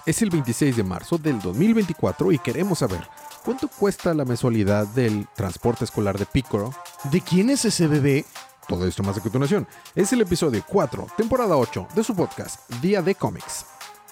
Es el 26 de marzo del 2024 y queremos saber cuánto cuesta la mensualidad del transporte escolar de Piccolo. ¿De quién es ese bebé? Todo esto más a continuación. Es el episodio 4, temporada 8 de su podcast Día de Cómics.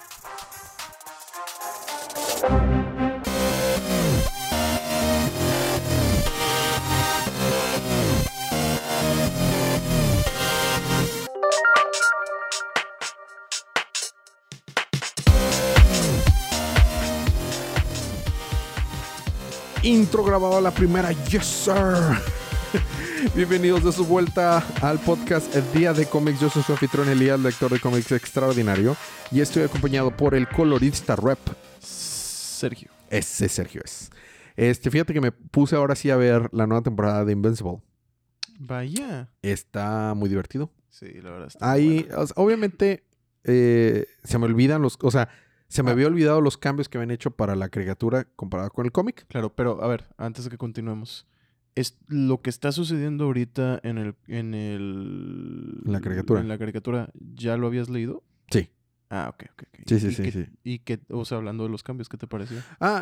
Intro grabado a la primera, yes sir. Bienvenidos de su vuelta al podcast El Día de Cómics. Yo soy su anfitrión Elías, lector de cómics extraordinario, y estoy acompañado por el colorista rep Sergio. Ese Sergio es. Fíjate que me puse ahora sí a ver la nueva temporada de Invincible. Vaya. Está muy divertido. Sí, la verdad está Ahí, bueno. o sea, obviamente, se me olvidan se me había olvidado los cambios que habían hecho para la caricatura comparado con el cómic. Claro, pero a ver, antes de que continuemos. Es lo que está sucediendo ahorita en La caricatura. En la caricatura, ¿ya lo habías leído? Sí. Ah, ok. Sí. ¿Y qué, o sea, hablando de los cambios, qué te pareció?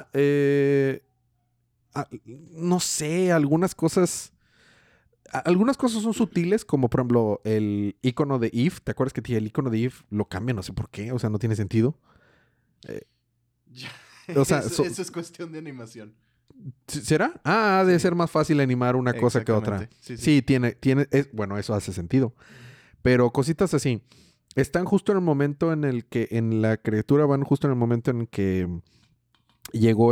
No sé, algunas cosas son sutiles, como por ejemplo el icono de Eve. ¿Te acuerdas que el icono de Eve lo cambia? No sé por qué, o sea, no tiene sentido. O sea, eso es cuestión de animación. ¿Será? Ha de ser más fácil animar una cosa que otra. Sí, bueno, eso hace sentido. Pero cositas así. Están justo en el momento en el que, en la criatura van justo en el momento en que llegó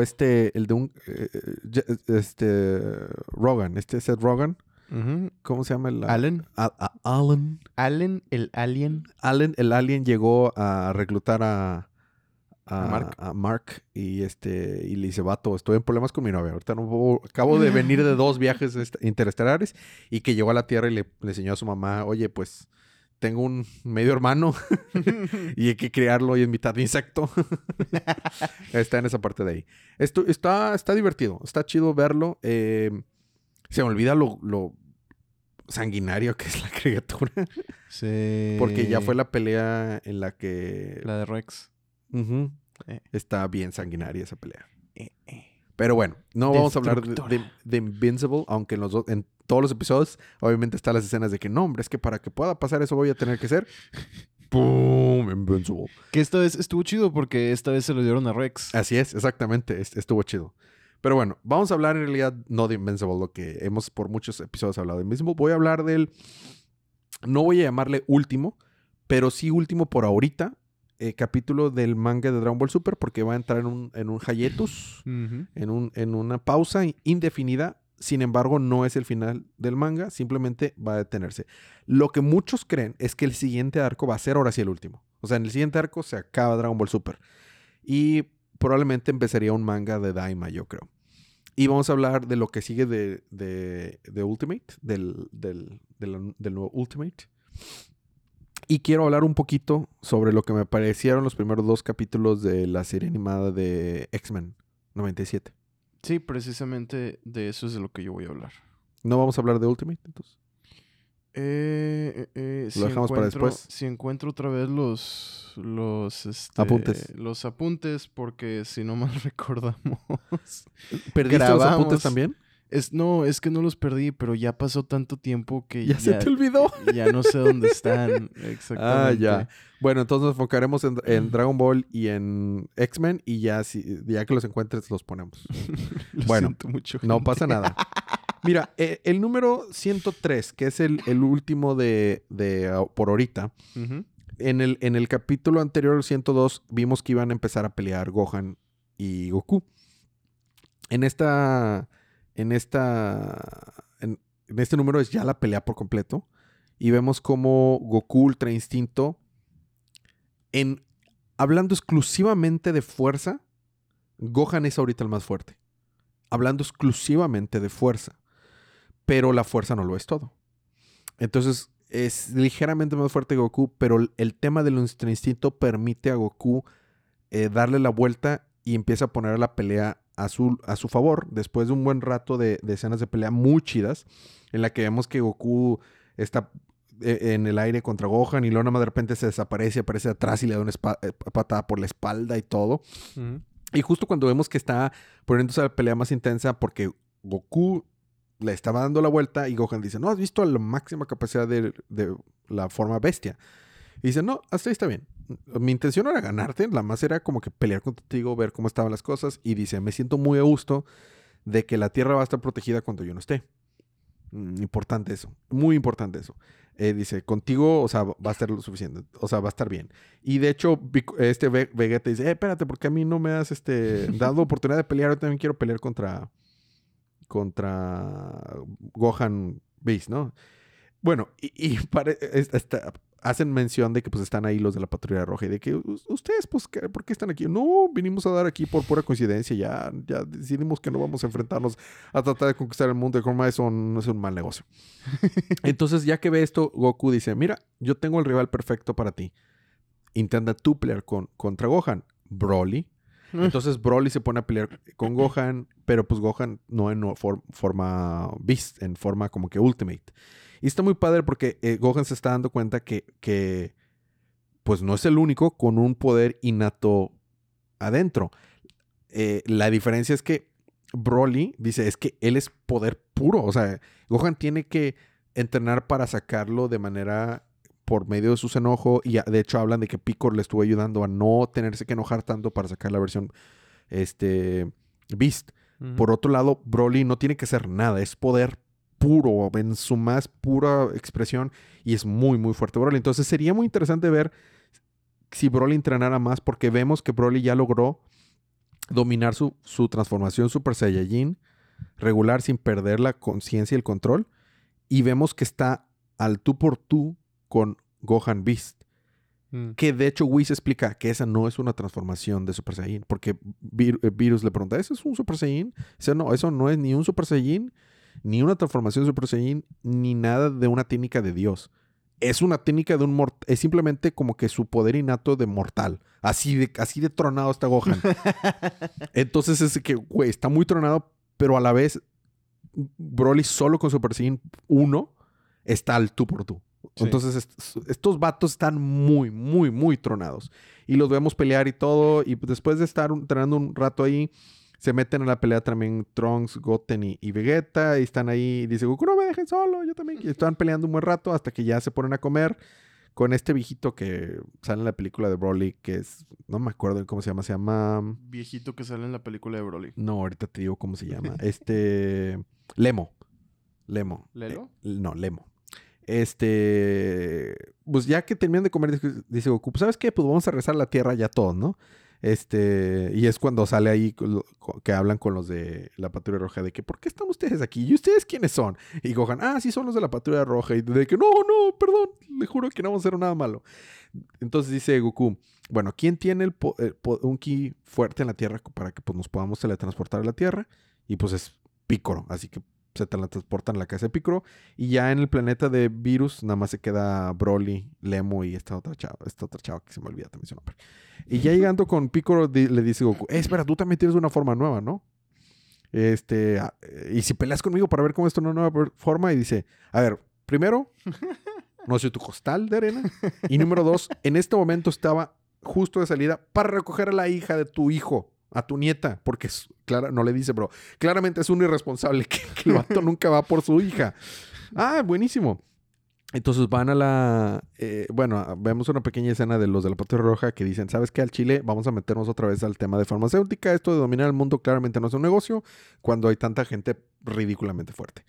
Rogan, Seth Rogan. Uh-huh. ¿Cómo se llama? Allen. Allen. Allen, el alien. Allen, el alien llegó a reclutar a Mark y le dice, vato, estoy en problemas con mi novia. Ahorita acabo de venir de 2 viajes interestelares, y que llegó a la Tierra y le enseñó a su mamá, oye, pues tengo un medio hermano y hay que criarlo y es mitad de insecto. Está en esa parte de ahí. Esto está divertido, está chido verlo. Se me olvida lo sanguinario que es la criatura. Sí. Porque ya fue la pelea en la que... La de Rex. Uh-huh. Está bien sanguinaria esa pelea. Pero bueno, no vamos a hablar de Invincible, aunque en todos los episodios obviamente están las escenas de que no, hombre, es que para que pueda pasar eso voy a tener que ser ¡pum! Invincible. Que esta vez estuvo chido porque esta vez se lo dieron a Rex. Así es, exactamente, estuvo chido. Pero bueno, vamos a hablar en realidad no de Invincible, lo que hemos por muchos episodios hablado de Invincible. Voy a hablar no voy a llamarle último, pero sí último por ahorita, capítulo del manga de Dragon Ball Super, porque va a entrar en un hiatus, Uh-huh. en una pausa indefinida. Sin embargo, no es el final del manga, simplemente va a detenerse. Lo que muchos creen es que el siguiente arco va a ser ahora sí el último. O sea, en el siguiente arco se acaba Dragon Ball Super. Y probablemente empezaría un manga de Daima, yo creo. Y vamos a hablar de lo que sigue de Ultimate, del nuevo Ultimate. Y quiero hablar un poquito sobre lo que me parecieron los primeros 2 capítulos de la serie animada de X-Men 97. Sí, precisamente de eso es de lo que yo voy a hablar. ¿No vamos a hablar de Ultimate, entonces? Lo dejamos para después. Si encuentro otra vez los apuntes. Los apuntes, porque si no mal recordamos. ¿Perdiste los apuntes también? No, es que no los perdí, pero ya pasó tanto tiempo que ya se te olvidó. Ya no sé dónde están exactamente. Ya. Bueno, entonces nos enfocaremos en Dragon Ball y en X-Men, y ya que los encuentres los ponemos. Bueno, siento mucho, no pasa nada. Mira, el número 103, que es el último de por ahorita. Uh-huh. En el capítulo anterior, el 102, vimos que iban a empezar a pelear Gohan y Goku. En este número es ya la pelea por completo. Y vemos cómo Goku Ultra Instinto, hablando exclusivamente de fuerza, Gohan es ahorita el más fuerte. Hablando exclusivamente de fuerza. Pero la fuerza no lo es todo. Entonces es ligeramente más fuerte que Goku, pero el tema del Ultra Instinto permite a Goku darle la vuelta y empieza a poner la pelea a su favor, después de un buen rato de escenas de pelea muy chidas, en la que vemos que Goku está en el aire contra Gohan y luego nada más de repente se desaparece, aparece atrás y le da una patada por la espalda y todo. Ujú. Y justo cuando vemos que está poniéndose la pelea más intensa porque Goku le estaba dando la vuelta y Gohan dice, ¿no has visto la máxima capacidad de la forma bestia? Y dice, no, hasta ahí está bien. Mi intención era ganarte, la más era como que pelear contigo, ver cómo estaban las cosas. Y dice, me siento muy a gusto de que la Tierra va a estar protegida cuando yo no esté. Importante eso, muy importante eso. Dice, contigo, o sea, va a estar lo suficiente, o sea, va a estar bien. Y de hecho, Vegeta dice, espérate, ¿por qué a mí no me has dado oportunidad de pelear? Yo también quiero pelear contra Gohan Beast, ¿no? Bueno, hacen mención de que pues están ahí los de la Patrulla Roja y de que ustedes, pues, ¿por qué están aquí? No, vinimos a dar aquí por pura coincidencia, ya decidimos que no vamos a enfrentarnos a tratar de conquistar el mundo de forma, eso no es un mal negocio. Entonces, ya que ve esto, Goku dice, mira, yo tengo el rival perfecto para ti. Intenta tú pelear contra Gohan, Broly. Entonces Broly se pone a pelear con Gohan, pero pues Gohan no en forma Beast, en forma como que Ultimate. Y está muy padre porque Gohan se está dando cuenta que pues no es el único con un poder innato adentro. La diferencia es que Broly dice, es que él es poder puro. O sea, Gohan tiene que entrenar para sacarlo de manera por medio de sus enojos. Y de hecho hablan de que Piccolo le estuvo ayudando a no tenerse que enojar tanto para sacar la versión Beast. Ujú. Por otro lado, Broly no tiene que ser nada. Es poder puro, en su más pura expresión. Y es muy, muy fuerte Broly. Entonces sería muy interesante ver si Broly entrenara más, porque vemos que Broly ya logró dominar su transformación Super Saiyajin regular sin perder la conciencia y el control. Y vemos que está al tú por tú con Gohan Beast. Que de hecho Whis explica que esa no es una transformación de Super Saiyajin. Porque Virus le pregunta, ¿eso es un Super Saiyajin? Eso no es ni un Super Saiyajin, ni una transformación de Super Saiyajin, ni nada de una técnica de Dios. Es una técnica de un mortal. Es simplemente como que su poder innato de mortal. Así de tronado está Gohan. Entonces es que, güey, está muy tronado, pero a la vez Broly solo con Super Saiyan 1 está al tú por tú. Sí. Entonces estos vatos están muy, muy, muy tronados. Y los vemos pelear y todo. Y después de estar entrenando un rato ahí, se meten a la pelea también Trunks, Goten y Vegeta. Y están ahí y dice, Goku, no me dejen solo, yo también. Y están peleando un buen rato hasta que ya se ponen a comer con este viejito que sale en la película de Broly, que es, no me acuerdo cómo se llama. Viejito que sale en la película de Broly. No, ahorita te digo cómo se llama. Lemo. ¿Lelo? No, Lemo. Pues ya que terminan de comer, dice Goku, pues, ¿sabes qué? Pues vamos a regresar a la Tierra ya todos, ¿no? Y es cuando sale ahí que hablan con los de la Patrulla Roja de que, ¿por qué están ustedes aquí? ¿Y ustedes quiénes son? Y Gohan, sí, son los de la Patrulla Roja. Y de que, no, perdón, le juro que no vamos a hacer nada malo. Entonces dice Goku, bueno, ¿quién tiene un ki fuerte en la Tierra para que pues, nos podamos teletransportar a la Tierra? Y pues es Piccolo, así que se teletransportan a la casa de Piccolo. Y ya en el planeta de Virus nada más se queda Broly, Lemo y esta otra chava que se me olvida también su nombre. Y ya llegando con Piccolo le dice Goku, espera, tú también tienes una forma nueva, ¿no? Y si peleas conmigo para ver cómo es una nueva forma, y dice, a ver, primero, no soy tu costal de arena. Y número 2, en este momento estaba justo de salida para recoger a la hija de tu hijo, a tu nieta, porque no le dice, bro, claramente es un irresponsable que el vato nunca va por su hija. Buenísimo. Entonces van vemos una pequeña escena de los de la Patrulla Roja que dicen, ¿sabes qué? Al Chile vamos a meternos otra vez al tema de farmacéutica. Esto de dominar el mundo claramente no es un negocio cuando hay tanta gente ridículamente fuerte.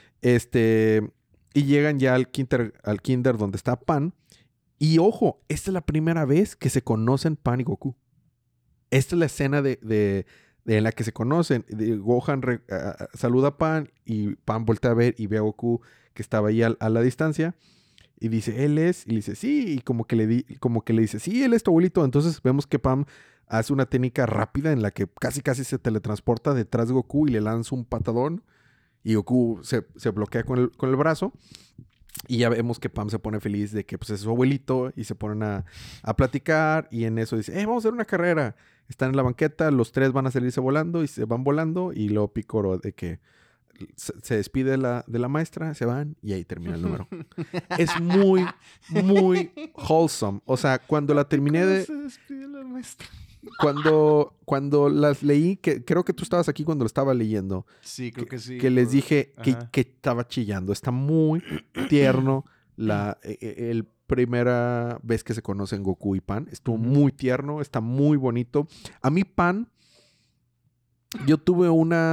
Y llegan ya al kinder donde está Pan. Y ojo, esta es la primera vez que se conocen Pan y Goku. Esta es la escena de la que se conocen. Gohan saluda a Pan y Pan voltea a ver y ve a Goku que estaba ahí a la distancia. Y dice, él es. Y le dice, sí. Y como que le dice, sí, él es tu abuelito. Entonces vemos que Pan hace una técnica rápida en la que casi se teletransporta detrás de Goku y le lanza un patadón. Y Goku se bloquea con el brazo. Y ya vemos que Pam se pone feliz de que pues, es su abuelito y se ponen a platicar. Y en eso dice, vamos a hacer una carrera. Están en la banqueta, los tres van a salirse volando y se van volando. Y luego Piccolo de que se despide de la maestra, se van y ahí termina el número. Es muy, muy wholesome. O sea, cuando la terminé ¿Cómo de... se despide la maestra? Cuando las leí, que creo que tú estabas aquí cuando lo estaba leyendo, Sí, creo que sí. que les dije Ajá. que estaba chillando. Está muy tierno el primera vez que se conocen Goku y Pan. Estuvo Ujú. muy tierno, está muy bonito. A mí Pan, yo tuve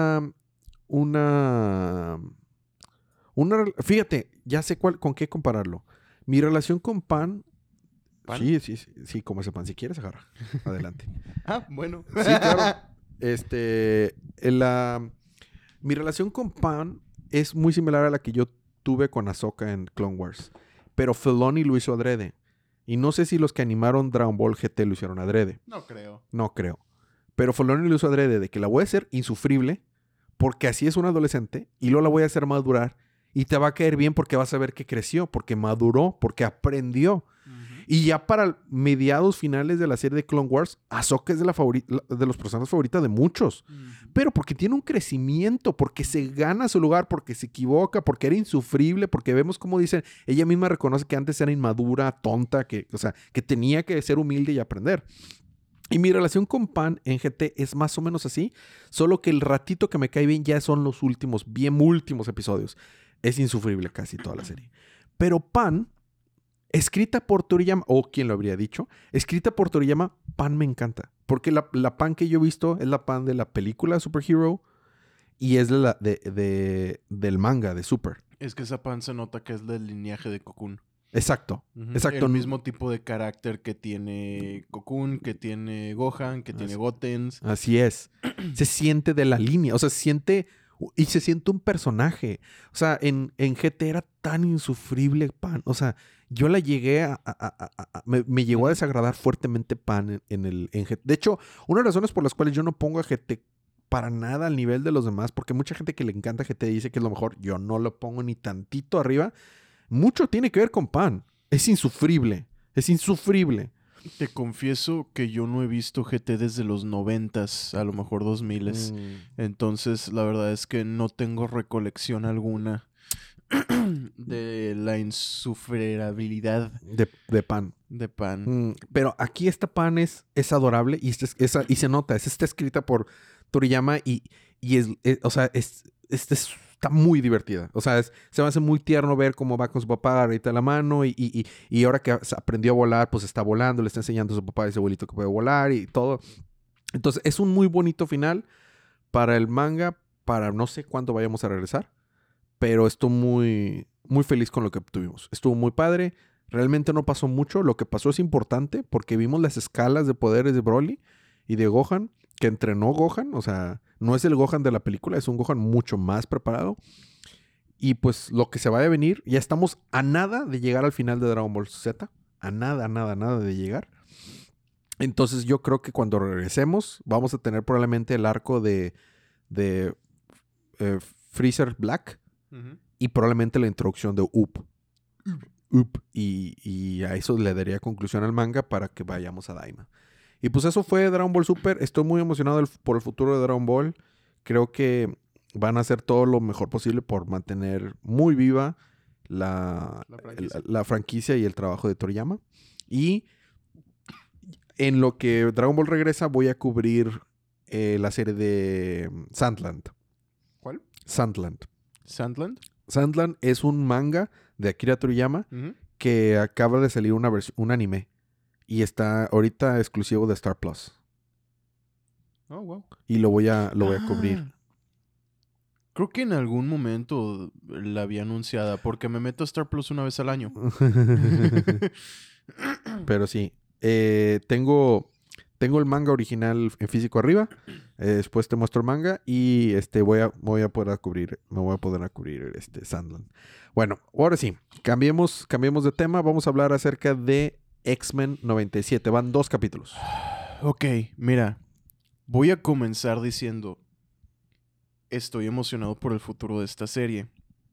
una, fíjate, ya sé con qué compararlo. Mi relación con Pan, ¿Pan? sí, como ese Pan, si quieres agarra, adelante. Ah, bueno. Sí, claro. Este, mi relación con Pan es muy similar a la que yo tuve con Ahsoka en Clone Wars. Pero Filoni lo hizo adrede. Y no sé si los que animaron Dragon Ball GT lo hicieron adrede. No creo. No creo. Pero Filoni lo hizo adrede de que la voy a hacer insufrible porque así es un adolescente y luego la voy a hacer madurar y te va a caer bien porque vas a ver que creció, porque maduró, porque aprendió. Y ya para mediados finales de la serie de Clone Wars, Ahsoka es de los personajes favoritas de muchos. Pero porque tiene un crecimiento, porque se gana su lugar, porque se equivoca, porque era insufrible, porque vemos como dicen, ella misma reconoce que antes era inmadura, tonta, o sea, que tenía que ser humilde y aprender. Y mi relación con Pan en GT es más o menos así, solo que el ratito que me cae bien ya son los últimos, bien últimos episodios. Es insufrible casi toda la serie. Pero Pan, escrita por Toriyama, o quien lo habría dicho, escrita por Toriyama, Pan me encanta. Porque la Pan que yo he visto es la Pan de la película Superhero y es del manga de Super. Es que esa pan se nota que es del linaje de Cocoon. Exacto, exacto. El mismo tipo de carácter que tiene Cocoon, que tiene Gohan, que tiene Gotenks. Así es. Se siente de la línea, o sea, se siente un personaje. O sea, en GT era tan insufrible Pan. O sea, yo la llegué me llegó a desagradar fuertemente Pan en GT. De hecho, una de las razones por las cuales yo no pongo a GT para nada al nivel de los demás, porque mucha gente que le encanta GT dice que es lo mejor, yo no lo pongo ni tantito arriba. Mucho tiene que ver con Pan. Es insufrible. Es insufrible. Te confieso que yo no he visto GT desde los 90s, a lo mejor 2000s. Entonces, la verdad es que no tengo recolección alguna de la insufribilidad de Pan. de Pan. Pero aquí esta Pan es adorable y, y se nota. Está escrita por Toriyama y o sea, está muy divertida. O sea, se me hace muy tierno ver cómo va con su papá ahorita la mano y ahora que aprendió a volar, pues está volando, le está enseñando a su papá y a su abuelito que puede volar y todo. Entonces, es un muy bonito final para el manga, para no sé cuándo vayamos a regresar, pero estoy muy, muy feliz con lo que obtuvimos. Estuvo muy padre. Realmente no pasó mucho. Lo que pasó es importante porque vimos las escalas de poderes de Broly y de Gohan, que entrenó Gohan. O sea, no es el Gohan de la película, es un Gohan mucho más preparado. Y pues lo que se vaya a venir, ya estamos a nada de llegar al final de Dragon Ball Z. A nada, nada, nada de llegar. Entonces yo creo que cuando regresemos vamos a tener probablemente el arco de Freezer Black y probablemente la introducción de Up. Y a eso le daría conclusión al manga para que vayamos a Daima. Y pues eso fue Dragon Ball Super. Estoy muy emocionado por el futuro de Dragon Ball. Creo que van a hacer todo lo mejor posible por mantener muy viva la franquicia y el trabajo de Toriyama. Y en lo que Dragon Ball regresa voy a cubrir la serie de Sandland. ¿Cuál? Sandland. ¿Sandland? Sandland es un manga de Akira Toriyama que acaba de salir un anime y está ahorita exclusivo de Star Plus. Oh, wow. Y lo voy a cubrir. Creo que en algún momento la había anunciada porque me meto a Star Plus una vez al año. Pero sí, tengo el manga original en físico arriba. Después te muestro el manga y me voy a poder cubrir Sandland. Bueno, ahora sí, cambiemos de tema. Vamos a hablar acerca de X-Men 97. Van 2 capítulos. Ok, mira, voy a comenzar diciendo, estoy emocionado por el futuro de esta serie.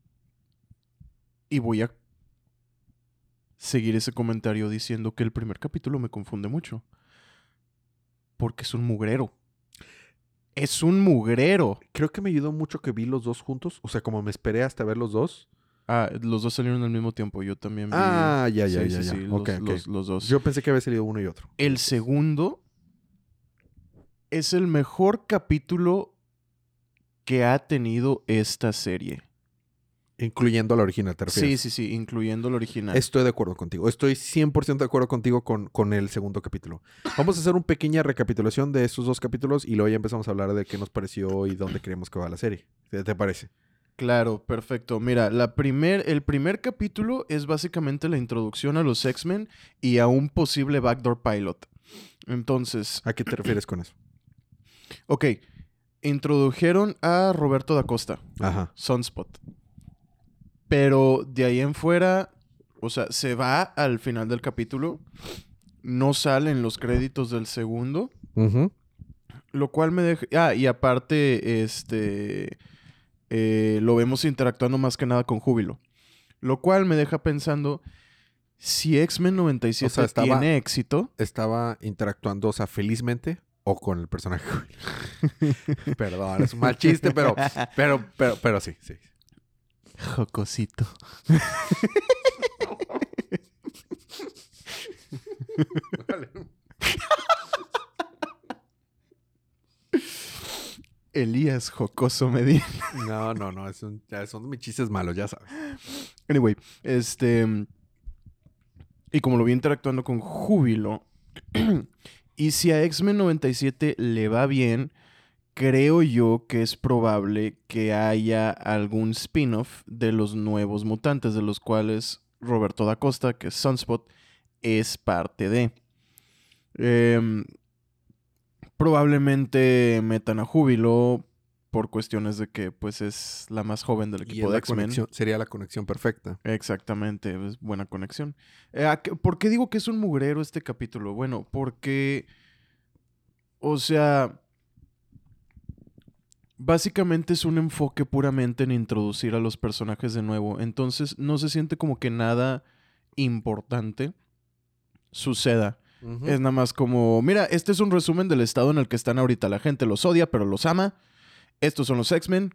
Y voy a seguir ese comentario diciendo que el primer capítulo me confunde mucho. Porque es un mugrero. Es un mugrero. Creo que me ayudó mucho que vi los dos juntos. O sea, como me esperé hasta ver los dos. Ah, los dos salieron al mismo tiempo. Yo también vi. Ah, ya. Sí, Ok. los dos. Yo pensé que había salido uno y otro. El segundo es el mejor capítulo que ha tenido esta serie. Incluyendo la original, ¿te refieres? Sí, incluyendo el original. Estoy de acuerdo contigo. Estoy 100% de acuerdo contigo con el segundo capítulo. Vamos a hacer una pequeña recapitulación de estos dos capítulos y luego ya empezamos a hablar de qué nos pareció y dónde creemos que va la serie. ¿Qué te parece? Claro, perfecto. Mira, el primer capítulo es básicamente la introducción a los X-Men y a un posible backdoor pilot. Entonces, ¿A qué te refieres con eso? ok, introdujeron a Roberto da Costa, Ajá. Sunspot. Pero de ahí en fuera, o sea, se va al final del capítulo, no salen los créditos del segundo, Ujú. lo cual me deja... Ah, y aparte, lo vemos interactuando más que nada con Júbilo. Lo cual me deja pensando, si X-Men 97 O sea, tiene éxito... Estaba interactuando, o sea, felizmente o con el personaje. Perdón, es un mal chiste, pero sí. Jocosito. Elías Jocoso Medina. No, son mis chistes malos, ya sabes. Anyway, y como lo vi interactuando con Júbilo, y si a X-Men 97 le va bien, creo yo que es probable que haya algún spin-off de los nuevos mutantes, de los cuales Roberto da Costa, que es Sunspot, es parte de. Probablemente metan a Júbilo por cuestiones de que pues es la más joven del Y equipo es de la X-Men. sería la conexión perfecta. Exactamente, es buena conexión. ¿Por qué digo que es un mugrero este capítulo? Bueno, porque, o sea, básicamente es un enfoque puramente en introducir a los personajes de nuevo. Entonces no se siente como que nada importante suceda. Ujú. Es nada más como, mira, este es un resumen del estado en el que están ahorita. La gente los odia, pero los ama. Estos son los X-Men.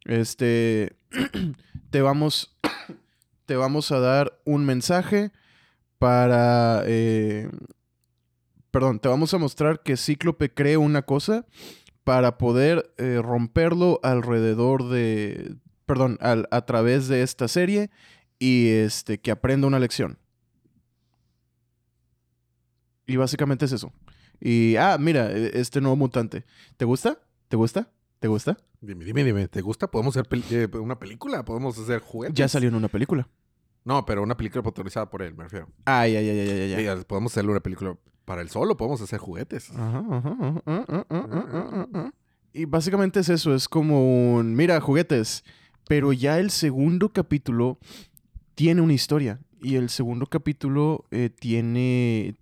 Te vamos a dar un mensaje para... perdón, te vamos a mostrar que Cíclope cree una cosa para poder romperlo alrededor de... Perdón, a través de esta serie y que aprenda una lección. Y básicamente es eso. Y, mira, este nuevo mutante. ¿Te gusta? ¿Te gusta? ¿Te gusta? Dime. ¿Te gusta? ¿Podemos hacer una película? ¿Podemos hacer juguetes? Ya salió en una película. No, pero una película protagonizada por él, me refiero. Ya. Podemos hacerle una película para él solo, podemos hacer juguetes. Y básicamente es eso, es como un, mira, juguetes. Pero ya el segundo capítulo tiene una historia. Y el segundo capítulo tiene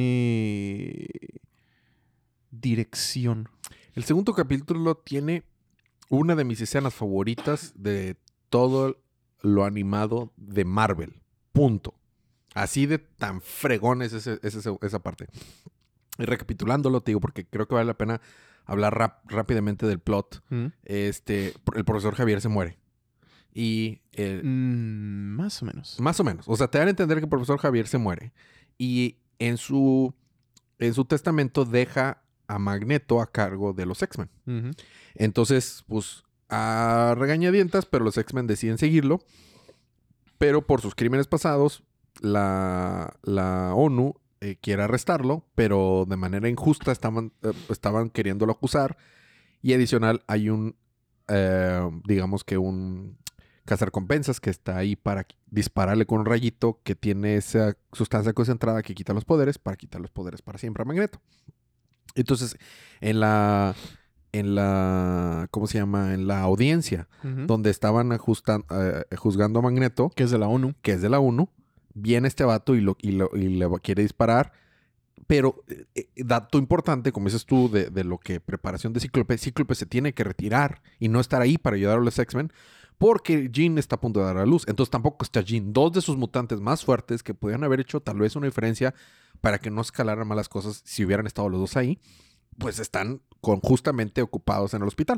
dirección. El segundo capítulo tiene una de mis escenas favoritas de todo lo animado de Marvel. Punto. Así de tan fregón es esa parte. Y recapitulándolo, te digo, porque creo que vale la pena hablar rápidamente del plot. El profesor Javier se muere. Y más o menos. Más o menos. O sea, te dan a entender que el profesor Javier se muere. Y en su testamento deja a Magneto a cargo de los X-Men. Uh-huh. Entonces, pues, a regañadientas, pero los X-Men deciden seguirlo. Pero por sus crímenes pasados, la ONU quiere arrestarlo, pero de manera injusta estaban queriéndolo acusar. Y adicional, hay digamos que un cazarrecompensas que está ahí para dispararle con un rayito que tiene esa sustancia concentrada que quita los poderes para quitar los poderes para siempre a Magneto. Entonces, en la ¿cómo se llama? En la audiencia, uh-huh, donde estaban juzgando a Magneto, que es de la ONU, viene este vato y le quiere disparar. Pero, dato importante, como dices tú, de lo que preparación de Cíclope se tiene que retirar y no estar ahí para ayudar a los X-Men porque Jean está a punto de dar a luz. Entonces tampoco está Jean. Dos de sus mutantes más fuertes que pudieran haber hecho tal vez una diferencia para que no escalaran malas cosas si hubieran estado los dos ahí, pues están justamente ocupados en el hospital.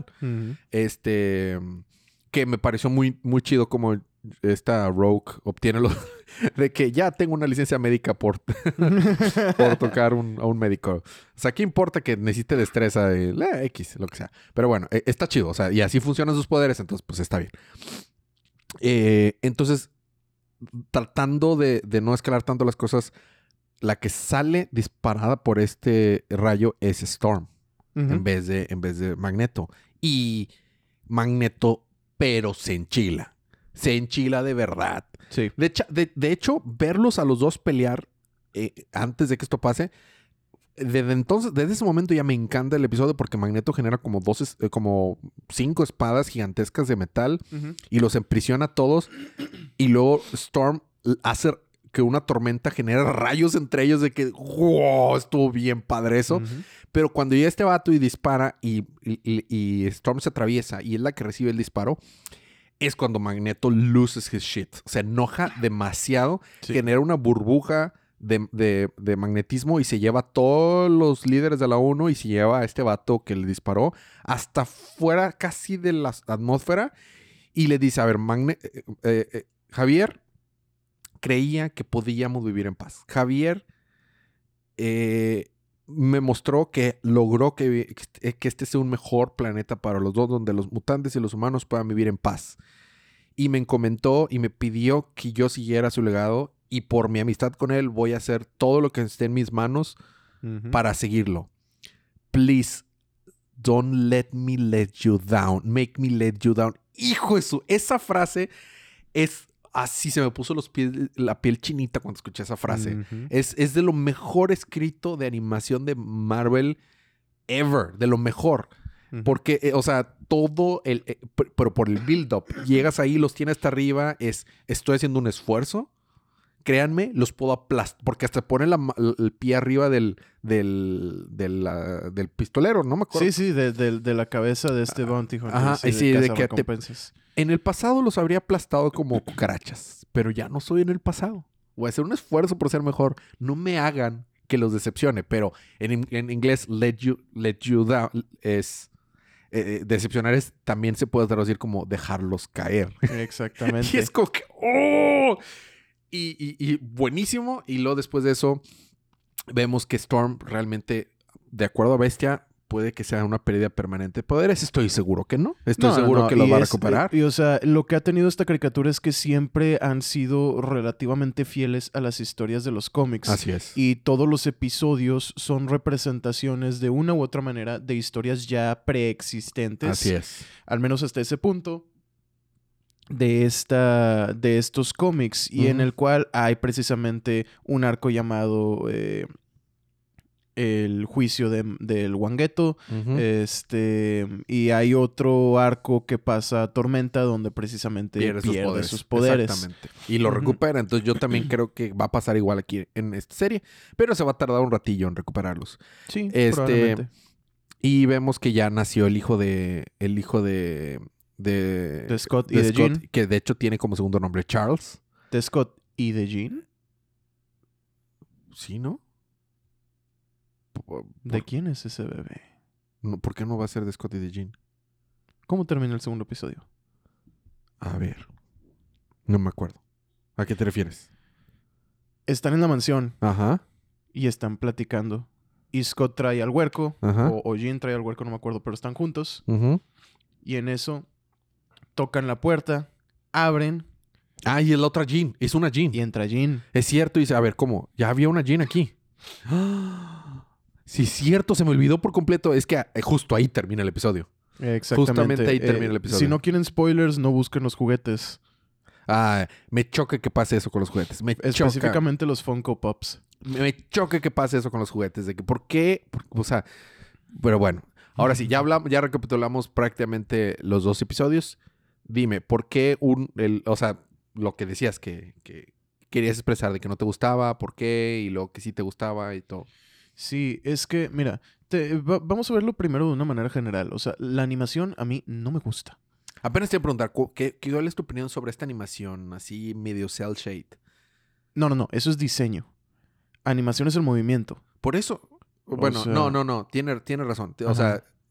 Que me pareció muy, muy chido como esta Rogue obtiene lo de que ya tengo una licencia médica por tocar a un médico. O sea, ¿qué importa que necesite destreza de X, lo que sea? Pero bueno, está chido. O sea, y así funcionan sus poderes, entonces pues está bien. Entonces, tratando de no escalar tanto las cosas, la que sale disparada por este rayo es Storm en vez de Magneto. Y Magneto, pero se enchila. Se enchila de verdad. Sí. De hecho, verlos a los dos pelear antes de que esto pase, desde ese momento ya me encanta el episodio porque Magneto genera como 5 espadas gigantescas de metal y los emprisiona a todos. Y luego Storm hace que una tormenta genere rayos entre ellos de que wow, estuvo bien padre eso. Pero cuando llega este vato y dispara y Storm se atraviesa y es la que recibe el disparo, es cuando Magneto loses his shit. Se enoja demasiado, genera una burbuja de magnetismo y se lleva a todos los líderes de la ONU y se lleva a este vato que le disparó hasta fuera casi de la atmósfera y le dice, a ver, Javier creía que podíamos vivir en paz. Javier me mostró que logró que este sea un mejor planeta para los dos, donde los mutantes y los humanos puedan vivir en paz. Y me encomendó y me pidió que yo siguiera su legado y por mi amistad con él voy a hacer todo lo que esté en mis manos para seguirlo. Please, don't let me let you down. Make me let you down. Hijo de su... Esa frase es... Así se me puso la piel chinita cuando escuché esa frase. Es de lo mejor escrito de animación de Marvel ever. De lo mejor. Porque, o sea, todo pero por el build-up. Llegas ahí, los tienes hasta arriba. Estoy haciendo un esfuerzo. Créanme, los puedo aplastar. Porque hasta ponen el pie arriba del pistolero, ¿no me acuerdo? Sí, de la cabeza de este Bounty Hunter. Sí, de que en el pasado los habría aplastado como cucarachas. Pero ya no soy en el pasado. Voy a hacer un esfuerzo por ser mejor. No me hagan que los decepcione. Pero en inglés, let you down es... decepcionar también se puede traducir como dejarlos caer. Exactamente. Y es como que... ¡oh! Y buenísimo. Y luego después de eso vemos que Storm realmente, de acuerdo a Bestia, puede que sea una pérdida permanente de poderes. Estoy seguro que no. Estoy seguro que lo va a recuperar. O sea, lo que ha tenido esta caricatura es que siempre han sido relativamente fieles a las historias de los cómics. Así es. Y todos los episodios son representaciones de una u otra manera de historias ya preexistentes. Así es. Al menos hasta ese punto de estos cómics. Y en el cual hay precisamente un arco llamado... el juicio del Wangeto. Y hay otro arco que pasa a Tormenta donde precisamente pierde sus poderes. Exactamente. Y lo recupera. Entonces yo también creo que va a pasar igual aquí en esta serie. Pero se va a tardar un ratillo en recuperarlos. Sí, probablemente. Y vemos que ya nació el hijo de Scott y de Jean. Que de hecho tiene como segundo nombre Charles. ¿De Scott y de Jean? Sí, ¿no? ¿De quién es ese bebé? No, ¿por qué no va a ser de Scott y de Jean? ¿Cómo termina el segundo episodio? A ver. No me acuerdo. ¿A qué te refieres? Están en la mansión. Ajá. Y están platicando. Y Scott trae al huerco. O Jean trae al huerco, no me acuerdo. Pero están juntos. Y en eso tocan la puerta. Abren. Ah, y es la otra Jean. Es una Jean. Y entra Jean. Es cierto. Y dice, a ver, ¿cómo? Ya había una Jean aquí. Sí, es cierto, se me olvidó por completo. Es que justo ahí termina el episodio. Exactamente. Justamente ahí termina el episodio. Si no quieren spoilers, no busquen los juguetes. Me choca que pase eso con los juguetes. Específicamente los Funko Pops. Me choca que pase eso con los juguetes. De que, ¿por qué? O sea, pero bueno. Ahora sí, ya recapitulamos prácticamente los 2 episodios. Dime, ¿por qué o sea, lo que decías que querías expresar de que no te gustaba, por qué, y lo que sí te gustaba y todo? Sí, es que, mira, vamos a verlo primero de una manera general. O sea, la animación a mí no me gusta. Apenas te iba a preguntar, ¿cuál es tu opinión sobre esta animación así medio cel shade? No, eso es diseño. Animación es el movimiento. Por eso, bueno, o sea... no, tiene razón. O sea,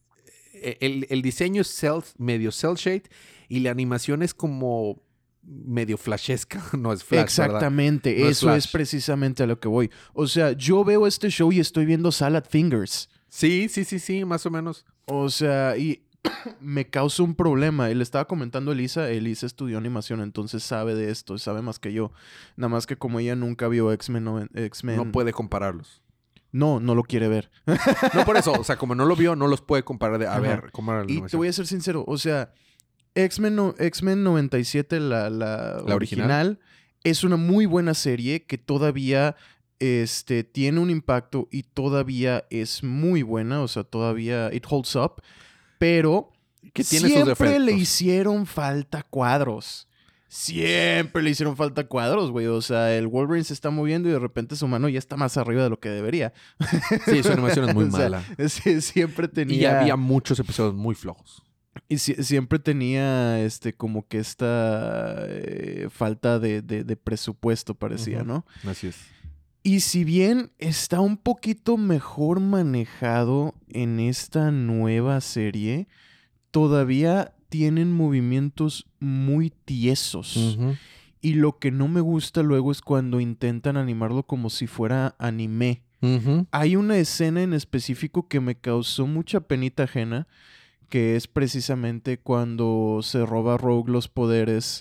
el diseño es medio cel shade y la animación es como medio flashesca. No es flash, Exactamente, ¿verdad? No eso es precisamente a lo que voy. O sea, yo veo este show y estoy viendo Salad Fingers. Sí, más o menos. O sea, y me causa un problema. Y le estaba comentando a Elisa. Elisa estudió animación, entonces sabe de esto, sabe más que yo. Nada más que como ella nunca vio X-Men... No puede compararlos. No lo quiere ver. No por eso, o sea, como no lo vio, no los puede comparar a Ajá. ver cómo era la Y animación. te voy a ser sincero, o sea, X-Men 97, la original, es una muy buena serie que todavía tiene un impacto y todavía es muy buena, o sea, todavía it holds up, pero que tiene sus siempre defectos. le hicieron falta cuadros. Siempre le hicieron falta cuadros, güey. O sea, el Wolverine se está moviendo y de repente su mano ya está más arriba de lo que debería. Sí, su animación es muy mala. Siempre tenía... Y había muchos episodios muy flojos. Y siempre tenía como que esta falta de presupuesto, parecía, ¿no? Así es. Y si bien está un poquito mejor manejado en esta nueva serie, todavía tienen movimientos muy tiesos. Y lo que no me gusta luego es cuando intentan animarlo como si fuera anime. Hay una escena en específico que me causó mucha penita ajena, que es precisamente cuando se roba Rogue los poderes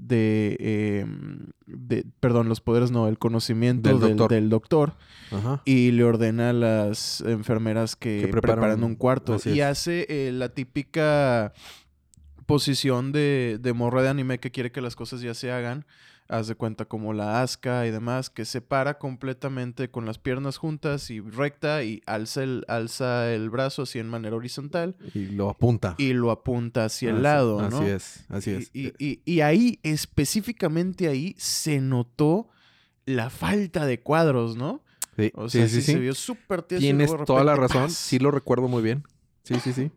perdón, los poderes no, el conocimiento del doctor. Ajá. Y le ordena a las enfermeras que preparan un cuarto. Y hace la típica posición de morra de anime que quiere que las cosas ya se hagan. Haz de cuenta como la Asuka y demás, que se para completamente con las piernas juntas y recta y alza el brazo así en manera horizontal. Y lo apunta. Y lo apunta hacia el lado, ¿no? Así es. Y ahí, específicamente ahí, se notó la falta de cuadros, ¿no? Sí, o sea, sí. se vio súper tieso. Tienes toda la razón. ¡paz! Sí lo recuerdo muy bien. Sí.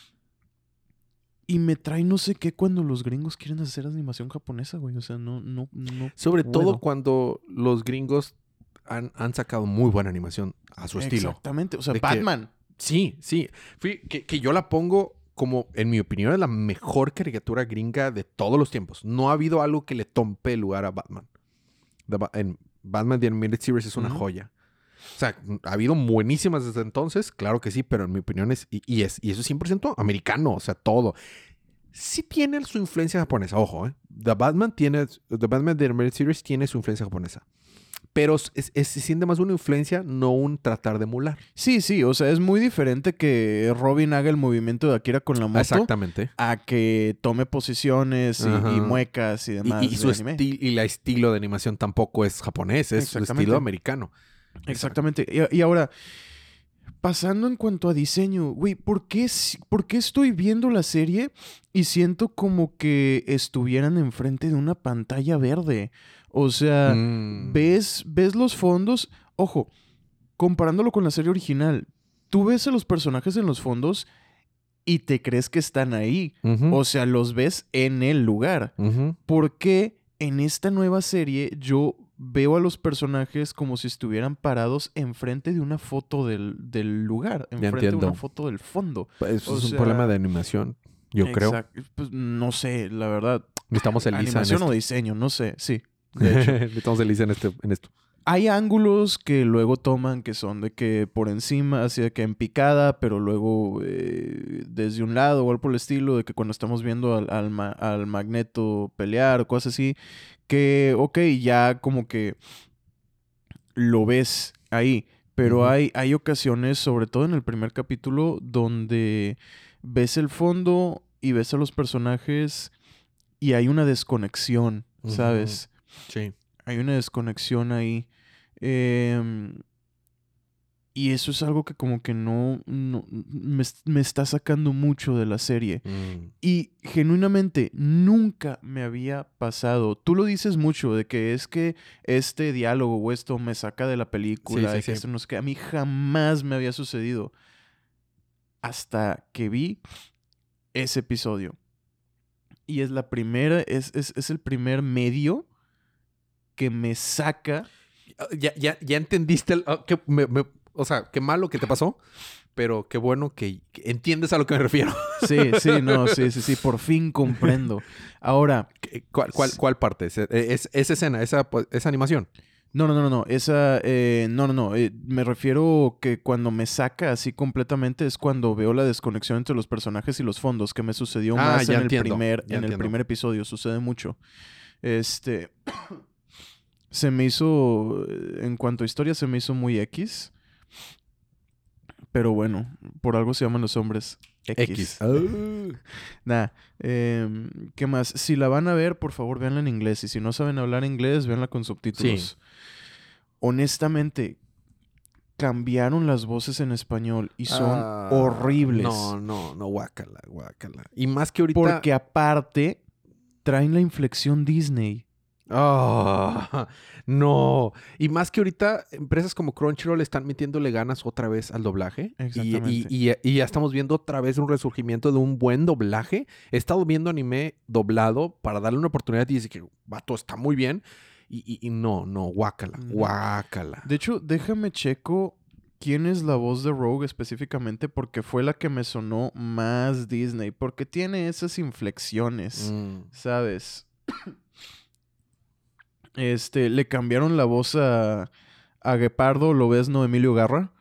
Y me trae no sé qué cuando los gringos quieren hacer animación japonesa, güey. O sea, no Sobre puedo. todo cuando los gringos han sacado muy buena animación a su estilo. Exactamente. O sea, De Batman. Sí. Que yo la pongo como, en mi opinión, es la mejor caricatura gringa de todos los tiempos. No ha habido algo que le tompe el lugar a Batman. En Batman The Animated Series es una joya. O sea, ha habido buenísimas desde entonces, claro que sí, pero en mi opinión es eso es 100% americano, o sea, todo. Sí tiene su influencia japonesa, ojo, ¿eh? The Batman The Animated Series tiene su influencia japonesa. Pero se siente más una influencia, no un tratar de emular. Sí, o sea, es muy diferente que Robin haga el movimiento de Akira con la moto. Exactamente. A que tome posiciones y muecas y demás. Y su estilo de animación tampoco es japonés, es su estilo americano. Exactamente. Y ahora, pasando en cuanto a diseño, güey, ¿por qué estoy viendo la serie y siento como que estuvieran enfrente de una pantalla verde? O sea, ves los fondos. Ojo, comparándolo con la serie original, tú ves a los personajes en los fondos y te crees que están ahí. O sea, los ves en el lugar. ¿Por qué en esta nueva serie yo veo a los personajes como si estuvieran parados enfrente de una foto del lugar, enfrente de una foto del fondo? Eso es un problema de animación, yo creo. Pues no sé, la verdad. Necesitamos Elisa animación o diseño, no sé, sí. De hecho. Necesitamos Elisa en esto. Hay ángulos que luego toman que son de que por encima, así de que en picada, pero luego desde un lado o algo por el estilo, de que cuando estamos viendo al Magneto pelear o cosas así, que, ok, ya como que lo ves ahí, pero hay ocasiones, sobre todo en el primer capítulo, donde ves el fondo y ves a los personajes y hay una desconexión, ¿sabes? Sí. Hay una desconexión ahí. Y eso es algo que como que no me está sacando mucho de la serie. Y genuinamente nunca me había pasado. Tú lo dices mucho de que es que este diálogo o esto me saca de la película. Sí. Esto no sé qué. A mí jamás me había sucedido. Hasta que vi ese episodio. Y es la primera, es el primer medio que me saca. Ya entendiste o sea, qué malo que te pasó. Pero qué bueno que entiendes a lo que me refiero. Sí, por fin comprendo. Ahora, ¿Cuál parte? ¿Es escena, esa animación? no. Esa, no. Me refiero que cuando me saca así completamente es cuando veo la desconexión entre los personajes y los fondos, que me sucedió más ya en el entiendo, ya en el entiendo. primer episodio. Sucede mucho. Se me hizo, en cuanto a historia, se me hizo muy X. Pero bueno, por algo se llaman los hombres X. Nah, ¿qué más? Si la van a ver, por favor, véanla en inglés. Y si no saben hablar inglés, véanla con subtítulos. Sí. Honestamente, cambiaron las voces en español y son horribles. No, guácala. Y más que ahorita... Porque aparte, traen la inflexión Disney. No. Y más que ahorita, empresas como Crunchyroll están metiéndole ganas otra vez al doblaje. Exactamente. Y ya estamos viendo otra vez un resurgimiento de un buen doblaje. He estado viendo anime doblado para darle una oportunidad y dice que, vato, está muy bien. Y no, guácala. De hecho, déjame checo quién es la voz de Rogue específicamente, porque fue la que me sonó más Disney. Porque tiene esas inflexiones, ¿sabes? Le cambiaron la voz a Guepardo, lo ves, no Emilio Garra.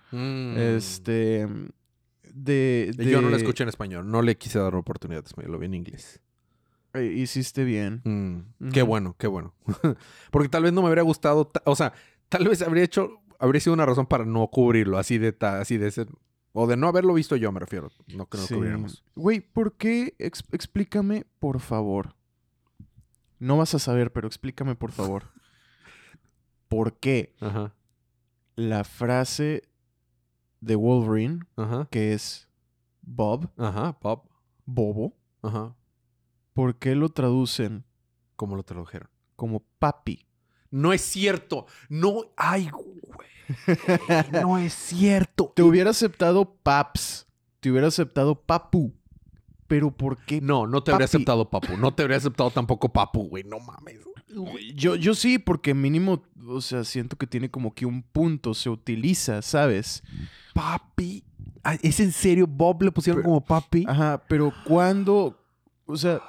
Yo no la escuché en español. No le quise dar una oportunidad en español. Lo vi en inglés. Hiciste bien. Qué bueno. Porque tal vez no me habría gustado... O sea, tal vez habría sido una razón para no cubrirlo. Así de ser... O de no haberlo visto yo, me refiero. No que no lo cubriéramos. Güey, ¿por qué? Explícame, por favor. No vas a saber, pero explícame, por favor. ¿Por qué Ajá. la frase de Wolverine, Ajá. que es Bob, Ajá, Bob. Bobo, Ajá. ¿por qué lo traducen ¿Cómo lo tradujeron? como papi? No es cierto. No. Ay, güey. No es cierto. Te hubiera aceptado Paps. Te hubiera aceptado Papu. Pero ¿por qué? No te habría aceptado Papu. No te habría aceptado tampoco Papu, güey. No mames. Yo sí, porque mínimo, o sea, siento que tiene como que un punto, se utiliza, ¿sabes? Papi. ¿Es en serio? ¿Bob le pusieron como papi? Ajá, pero cuando, o sea,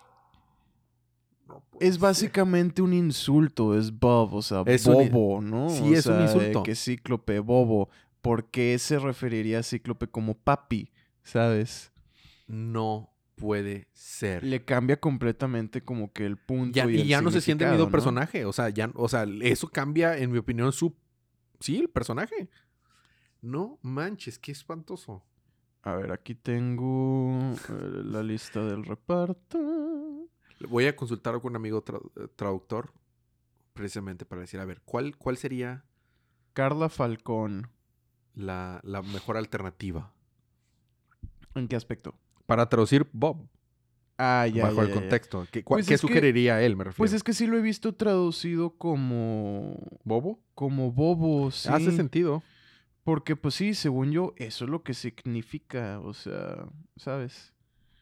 es básicamente un insulto, es Bob, o sea, es bobo, ¿no? Sí, es un insulto. Que Cíclope, bobo. ¿Por qué se referiría a Cíclope como papi? ¿Sabes? No puede ser. Le cambia completamente como que el punto y ya no se siente el mismo ¿no? personaje. O sea, eso cambia, en mi opinión, sí, el personaje. No manches, qué espantoso. A ver, aquí tengo la lista del reparto. Voy a consultar con un amigo traductor precisamente para decir, a ver, ¿cuál sería Carla Falcón. la mejor alternativa? ¿En qué aspecto? Para traducir Bob. Bajo el contexto. ¿Qué sugeriría él, me refiero? Pues es que sí lo he visto traducido como... ¿Bobo? Como bobo, sí. Hace sentido. Porque pues sí, según yo, eso es lo que significa, o sea, ¿sabes?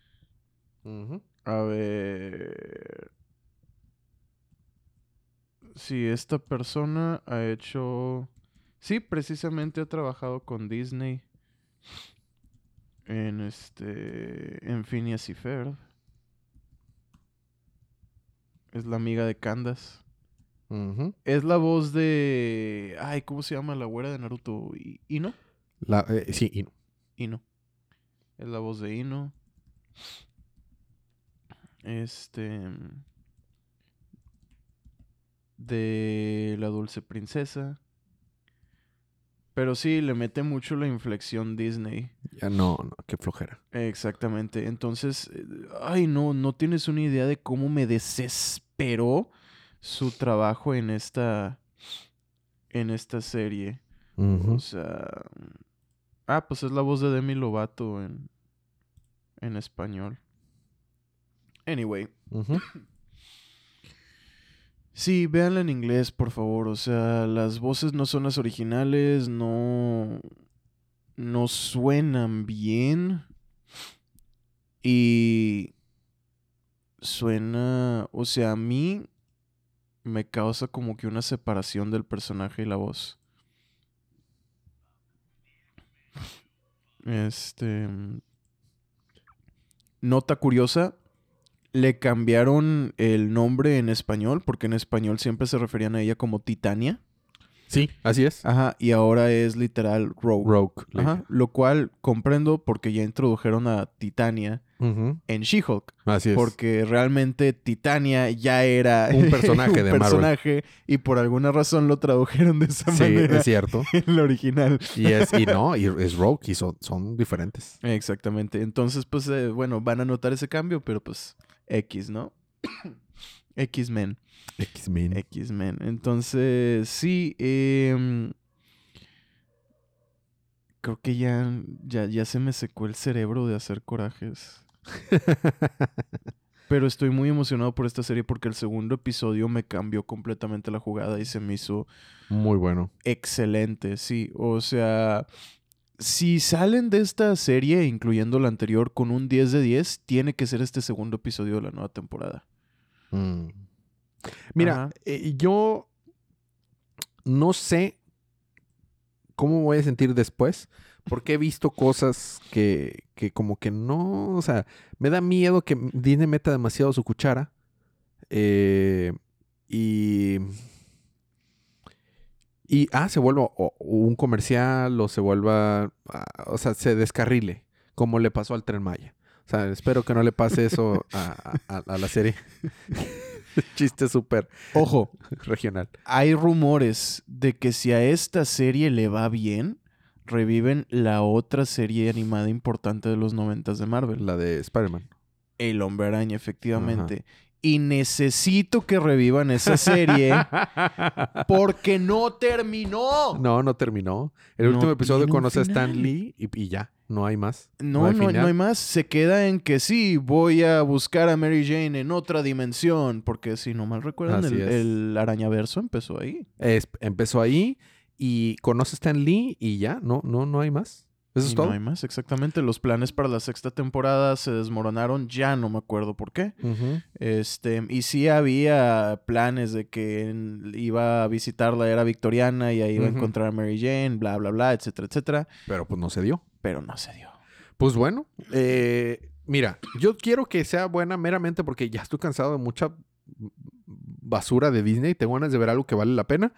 A ver... Sí, esta persona ha hecho... Sí, precisamente ha trabajado con Disney en Phineas y Ferb. Es la amiga de Candace. Es la voz de... Ay, ¿cómo se llama la güera de Naruto? ¿Ino? Sí, Ino. Ino. Es la voz de Ino. De la Dulce Princesa. Pero sí, le mete mucho la inflexión Disney. Ya no, qué flojera. Exactamente. Entonces, ay, no tienes una idea de cómo me desesperó su trabajo en esta serie. O sea, pues es la voz de Demi Lovato en español. Anyway. Sí, véanla en inglés, por favor. O sea, las voces no son las originales, no suenan bien. Y suena, o sea, a mí me causa como que una separación del personaje y la voz. Nota curiosa, le cambiaron el nombre en español, porque en español siempre se referían a ella como Titania. Sí, así es. Ajá, y ahora es literal Rogue. Rogue. Ajá, lo cual comprendo porque ya introdujeron a Titania en She-Hulk. Así es. Porque realmente Titania ya era un personaje de personaje y por alguna razón lo tradujeron de esa manera. Sí, es cierto. En la original. Y es Rogue y son diferentes. Exactamente. Entonces, pues, bueno, van a notar ese cambio, pero pues, X, ¿no? X-Men. X-Men. X-Men. Entonces, sí, creo que ya se me secó el cerebro de hacer corajes. Pero estoy muy emocionado por esta serie porque el segundo episodio me cambió completamente la jugada y se me hizo muy bueno. Excelente, sí. O sea, si salen de esta serie, incluyendo la anterior, con un 10 de 10, tiene que ser este segundo episodio de la nueva temporada. Mira, yo no sé cómo voy a sentir después, porque he visto cosas que como que no, o sea, me da miedo que Disney meta demasiado su cuchara y se vuelva un comercial o se vuelva, o sea, se descarrile, como le pasó al Tren Maya. O sea, espero que no le pase eso a la serie. Chiste súper ojo regional. Hay rumores de que si a esta serie le va bien, reviven la otra serie animada importante de los 90s de Marvel. La de Spider-Man. El Hombre Araña, efectivamente. Ajá. Y necesito que revivan esa serie porque no terminó. No terminó. El último episodio conoce a Stan Lee y ya. No hay más. No hay más. Se queda en que sí, voy a buscar a Mary Jane en otra dimensión. Porque si no mal recuerdan, el Arañaverso empezó ahí. Empezó ahí y conoce a Stan Lee y ya. No hay más. Eso es todo. No hay más, exactamente. Los planes para la sexta temporada se desmoronaron. Ya no me acuerdo por qué. Y sí había planes de que iba a visitar la era victoriana y ahí iba a encontrar a Mary Jane, bla, bla, bla, etcétera, etcétera. Pero pues no se dio. Pues bueno, mira, yo quiero que sea buena meramente porque ya estoy cansado de mucha basura de Disney. Tengo ganas de ver algo que vale la pena.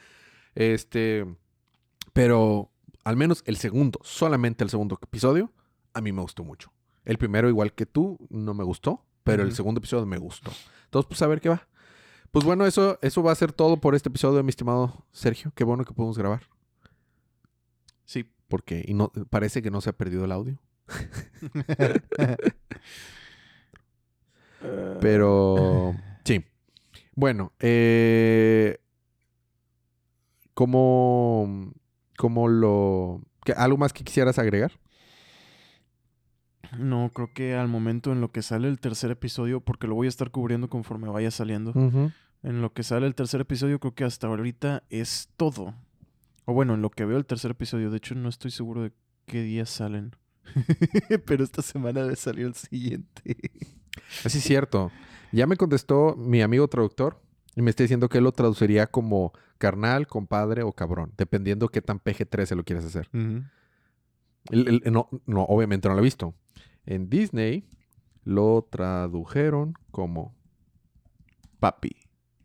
Pero al menos solamente el segundo episodio, a mí me gustó mucho. El primero, igual que tú, no me gustó, pero el segundo episodio me gustó. Entonces, pues a ver qué va. Pues bueno, eso va a ser todo por este episodio, mi estimado Sergio. Qué bueno que pudimos grabar. Sí. Porque parece que no se ha perdido el audio. Pero sí. Bueno, ¿algo más que quisieras agregar? No, creo que al momento en lo que sale el tercer episodio, porque lo voy a estar cubriendo conforme vaya saliendo. En lo que sale el tercer episodio, creo que hasta ahorita es todo. O bueno, en lo que veo el tercer episodio. De hecho, no estoy seguro de qué días salen. Pero esta semana debe salir el siguiente. Así es cierto. Ya me contestó mi amigo traductor y me está diciendo que él lo traduciría como carnal, compadre o cabrón, dependiendo qué tan PG-13 lo quieras hacer. No, obviamente no lo he visto. En Disney lo tradujeron como papi.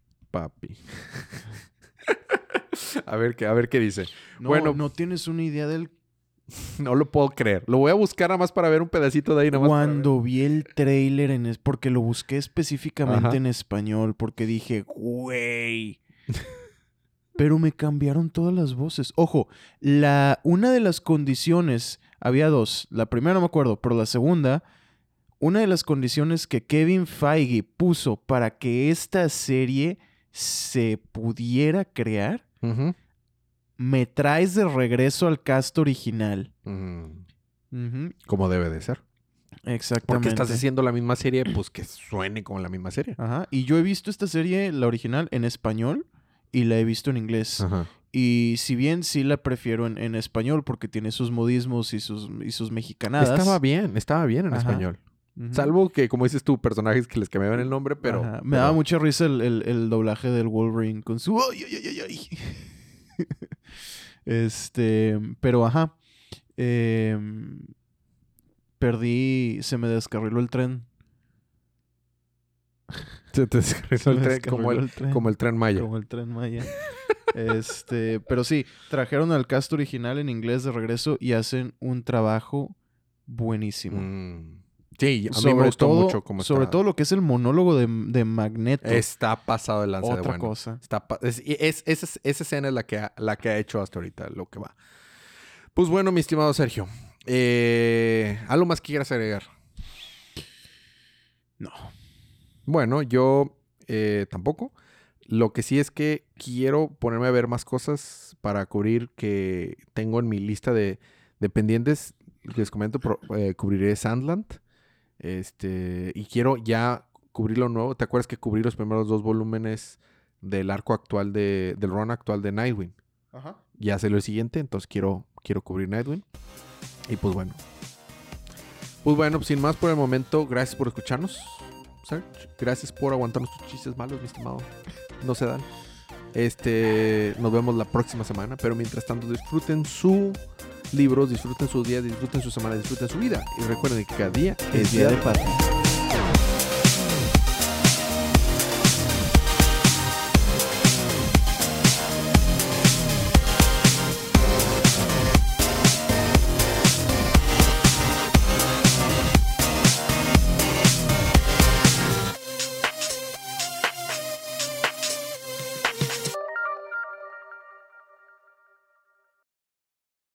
A ver qué dice. Bueno, no tienes una idea del... No lo puedo creer. Lo voy a buscar nada más para ver un pedacito de ahí. Cuando vi el tráiler porque lo busqué específicamente en español, porque dije, güey. Pero me cambiaron todas las voces. Ojo, una de las condiciones, había dos. La primera no me acuerdo, pero la segunda, una de las condiciones que Kevin Feige puso para que esta serie se pudiera crear, me traes de regreso al cast original. Como debe de ser. Exactamente. Porque estás haciendo la misma serie, pues que suene como la misma serie. Ajá. Y yo he visto esta serie, la original, en español y la he visto en inglés. Ajá. Y si bien sí la prefiero en español porque tiene sus modismos y sus mexicanadas. Estaba bien en español. Salvo que, como dices tú, personajes que les cambiaban el nombre, pero... Me daba mucha risa el doblaje del Wolverine con su... Pero ajá. Se me descarriló el tren. Se te descarriló el tren como como el Tren Maya. Como el Tren Maya. Pero sí, trajeron al cast original en inglés de regreso y hacen un trabajo buenísimo. Sí, a mí me gustó mucho cómo está. Sobre todo lo que es el monólogo de Magneto. Está pasado de lanza de bueno. Otra cosa. Esa escena es la que ha hecho hasta ahorita, lo que va. Pues bueno, mi estimado Sergio. ¿Algo más que quieras agregar? No. Bueno, yo tampoco. Lo que sí es que quiero ponerme a ver más cosas para cubrir que tengo en mi lista de pendientes. Les comento, cubriré Sandland. Y quiero ya cubrir lo nuevo. ¿Te acuerdas que cubrí los primeros 2 volúmenes del arco actual del run actual de Nightwing? Ajá. Ya salió el siguiente, entonces quiero cubrir Nightwing. Y pues bueno. Sin más por el momento, gracias por escucharnos, Serge. Gracias por aguantarnos tus chistes malos, mi estimado. No se dan. Nos vemos la próxima semana, pero mientras tanto disfruten sus libros, disfruten sus días, disfruten su semana, disfruten su vida. Y recuerden que cada día es día de patria.